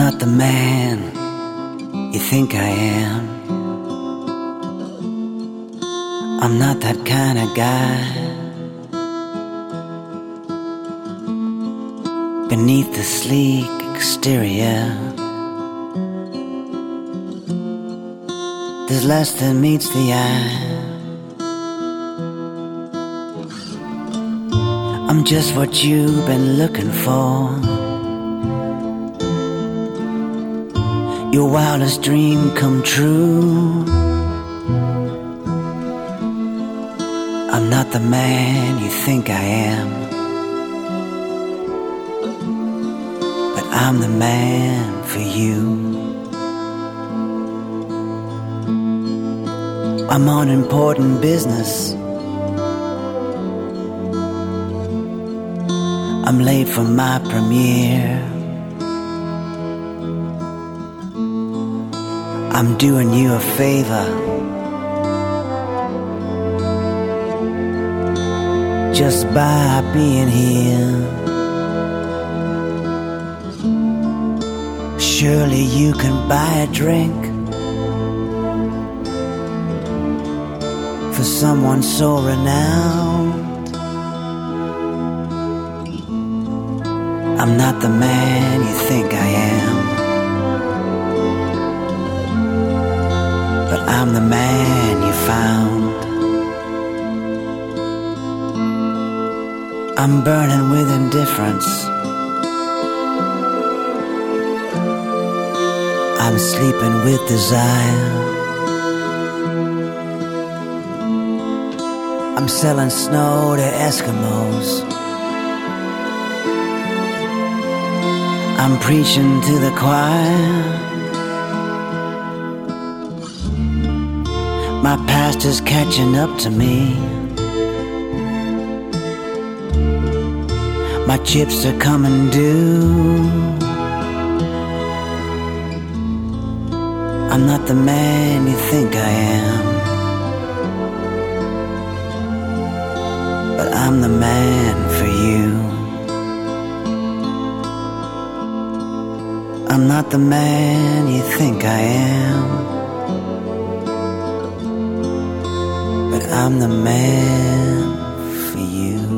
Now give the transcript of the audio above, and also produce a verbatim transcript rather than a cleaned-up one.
not the man you think I am. I'm not that kind of guy. Beneath the sleek exterior, there's less than meets the eye. I'm just what you've been looking for, your wildest dream come true. I'm not the man you think I am, but I'm the man for you. I'm on important business, I'm late for my premiere. I'm doing you a favor, just by being here. Surely you can buy a drink for someone so renowned. I'm not the man you think I am, but I'm the man you found. I'm burning with indifference, I'm sleeping with desire. I'm selling snow to Eskimos, I'm preaching to the choir. My past is catching up to me, my chips are coming due. I'm not the man you think I am, but I'm the man for you. I'm not the man you think I am, but I'm the man for you.